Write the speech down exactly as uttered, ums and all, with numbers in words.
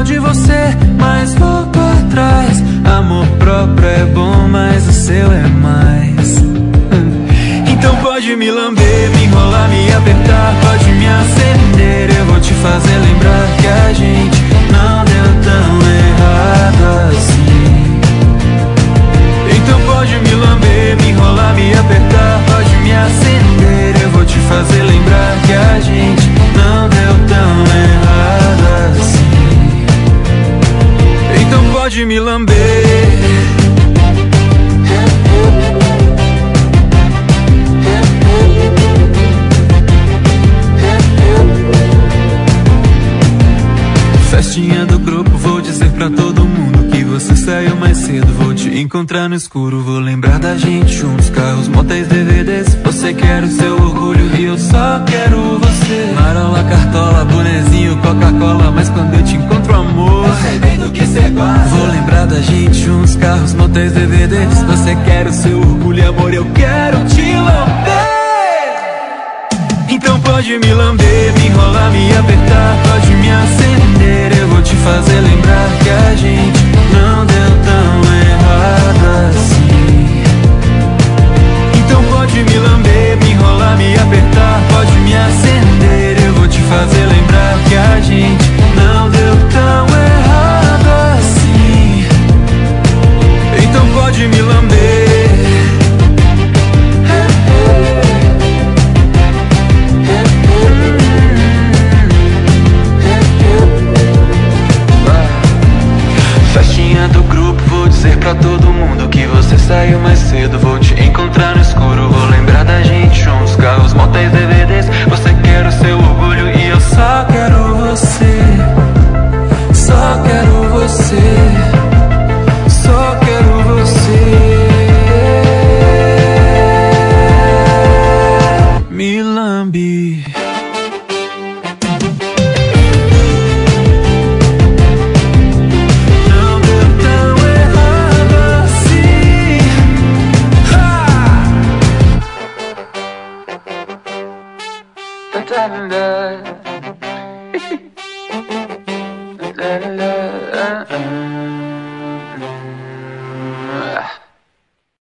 de você, mas volto atrás. Amor próprio é bom, mas o seu é mais. Então pode me lamber, me enrolar, me apertar, pode me acender. Eu vou te fazer lembrar que a gente não deu tão errado assim. Então pode me lamber, me enrolar, me apertar, pode me acender. Eu vou te fazer lembrar que a gente não deu tão errado assim. Então pode me lamber. Festinha do grupo, vou dizer pra todo mundo que você saiu mais cedo. Vou te encontrar no escuro, vou lembrar da gente juntos. Carros, motéis, D V Ds, você quer o seu orgulho e eu só quero você. Marola, cartola, bonezinho, Coca-Cola, mas quando eu te encontro, amor, eu sei bem do que cê gosta. Vou lembrar da gente juntos, carros, motéis, D V Ds, você quer o seu orgulho, amor, eu quero te lamber. Então pode me lamber, me enrolar, me apertar, pode me acender. Eu vou te fazer lembrar que a gente não deu tão errado assim. Então pode me lamber, me enrolar, me apertar, pode me acender. Eu vou te fazer lembrar que a gente não deu tão errado assim. Então pode me lamber. Festinha do grupo, vou dizer pra todo mundo que você saiu mais cedo. Vou te encontrar no escuro, vou lembrar da gente juntos. Carros, motéis, D V Ds, você quer o seu orgulho e eu só quero você. Só quero você. Só quero você. Me lambe. Da, da, da.